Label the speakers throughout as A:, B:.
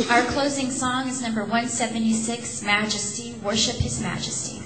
A: Our closing song is number 176, Majesty, Worship His Majesty.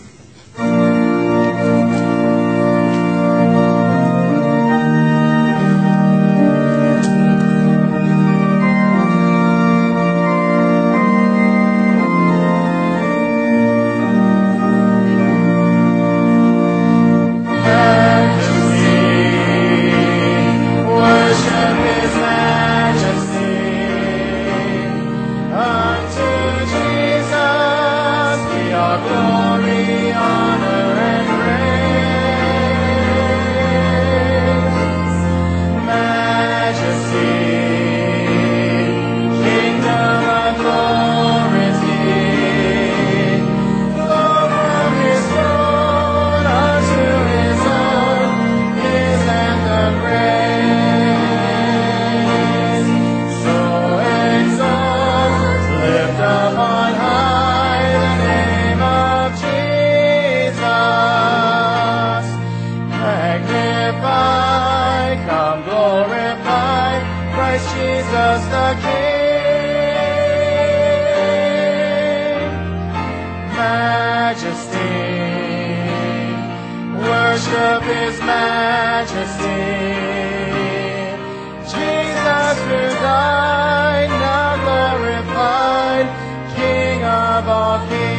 B: Worship His Majesty. Jesus who died, now glorified, King of all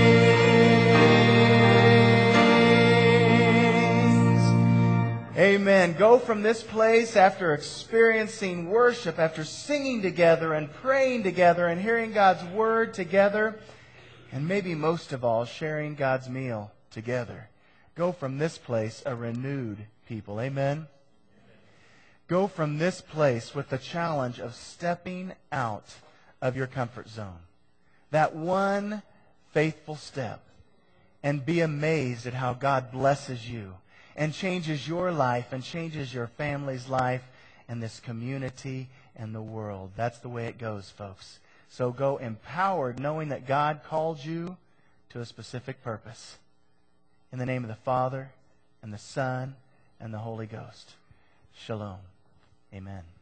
B: kings. Amen. Go from this place after experiencing worship, after singing together and praying together and hearing God's Word together, and maybe most of all, sharing God's meal together. Go from this place a renewed people. Amen? Go from this place with the challenge of stepping out of your comfort zone. That one faithful step. And be amazed at how God blesses you and changes your life and changes your family's life and this community and the world. That's the way it goes, folks. So go empowered, knowing that God called you to a specific purpose. In the name of the Father, and the Son, and the Holy Ghost. Shalom. Amen.